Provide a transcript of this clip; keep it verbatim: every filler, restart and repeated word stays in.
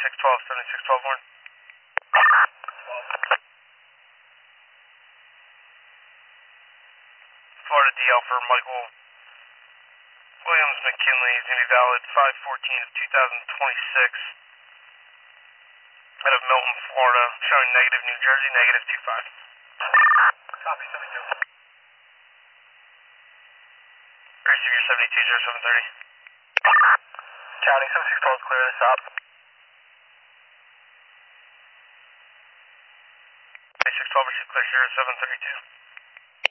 seventy-six twelve, seventy-six twelve one. Florida D L for Michael Williams McKinley is going to be valid five fourteen of two thousand twenty-six. Out of Milton, Florida, showing negative New Jersey, negative two five. Copy, seventy-two. Receiver seventy-two zero seven thirty. County, seventy-six twelve, clear this up. seventy-six twelve, receive clear zero seven thirty-two.